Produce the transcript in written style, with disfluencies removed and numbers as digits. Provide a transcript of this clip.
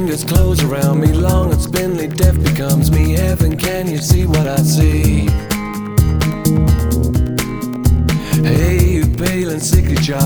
fingers close around me. Long and spindly, death becomes me. Heaven, can you see what I see? Hey, you pale and sickly child,